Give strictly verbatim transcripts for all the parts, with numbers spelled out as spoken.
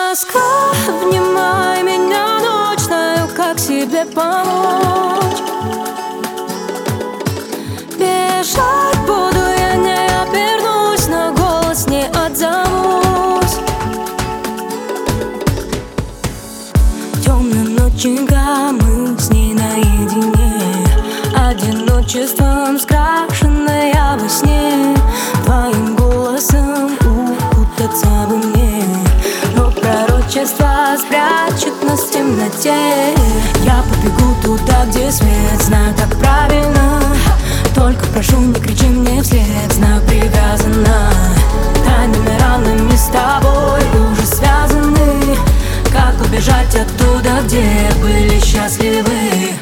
Москва, обнимай меня, ночь, знаю, как себе помочь. Бежать буду, я не обернусь, на голос не отзовусь. Темным ноченька мы с ней наедине, одиночеством скрашенная во сне. Твоим голосом укутаться бы мне, но пророчество спрячет нас в темноте. Я побегу туда, где свет, знаю, так правильно. Только прошу, не кричи мне вслед, знаю, привязана. Тайными ранами с тобой уже связаны. Как убежать оттуда, где были счастливы?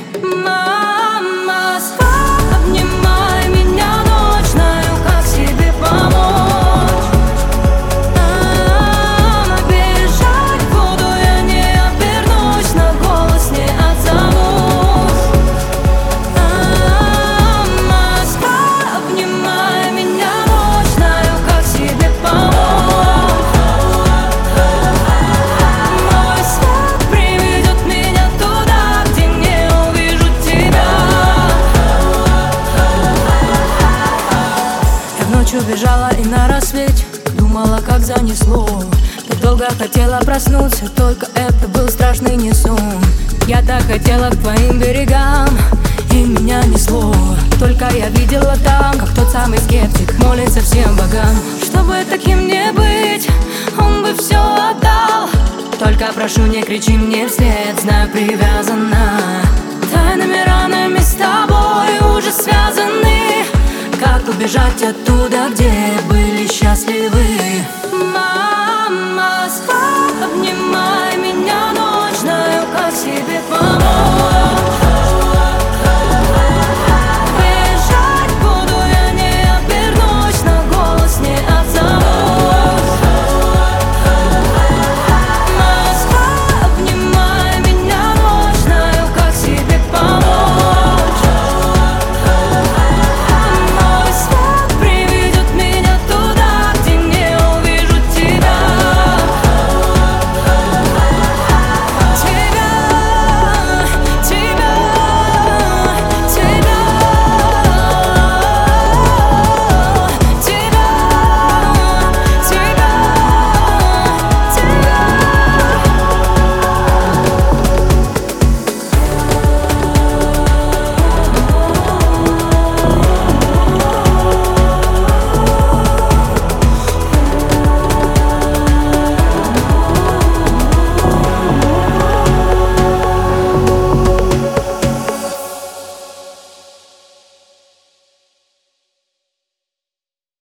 Ночью бежала и на рассвете думала, как занесло. Так долго хотела проснуться, только это был страшный не сон. Я так хотела к твоим берегам, и меня несло. Только я видела там, как тот самый скептик молится всем богам. Чтобы таким не быть, он бы все отдал. Только прошу, не кричи мне вслед, знаю, привязана. Тайными ранами с тобой уже связаны. Как убежать оттуда, где были счастливы? Мама,